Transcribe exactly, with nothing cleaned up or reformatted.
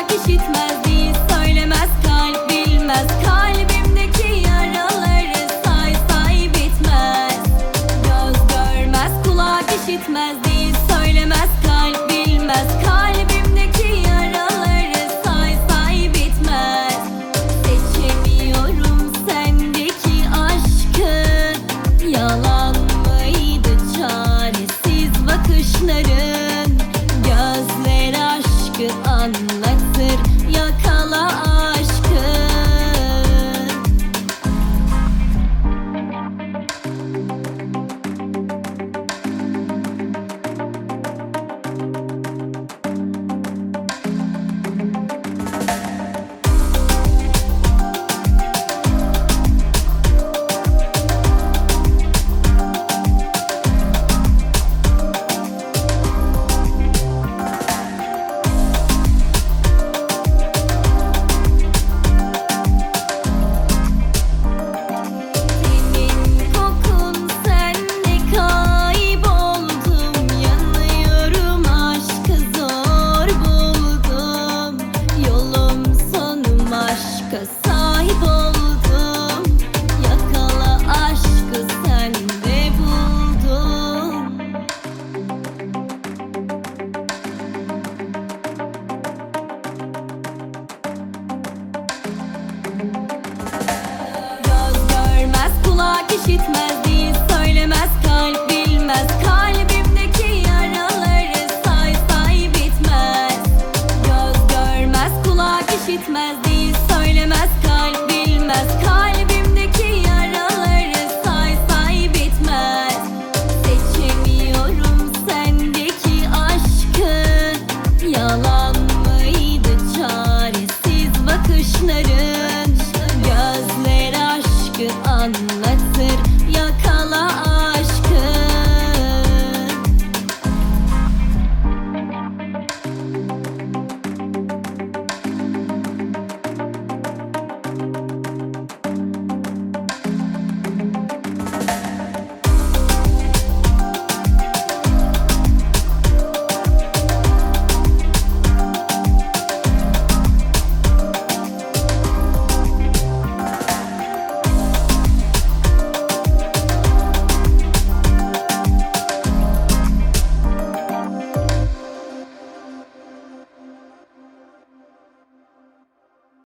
kulak işitmez, dil söylemez, kalp bilmez. Kalbimdeki yaraları say say bitmez. Göz görmez, kulak işitmez, dil söylemez, kalp bilmez. Kalbimdeki yaraları say say bitmez. Seçemiyorum sendeki aşkı, yalan mıydı çaresiz bakışların? Gözler aşkı anlatır, yakala aşkı. Sahip oldum, yakala aşkı sende buldum. Göz görmez, kulak işitmez,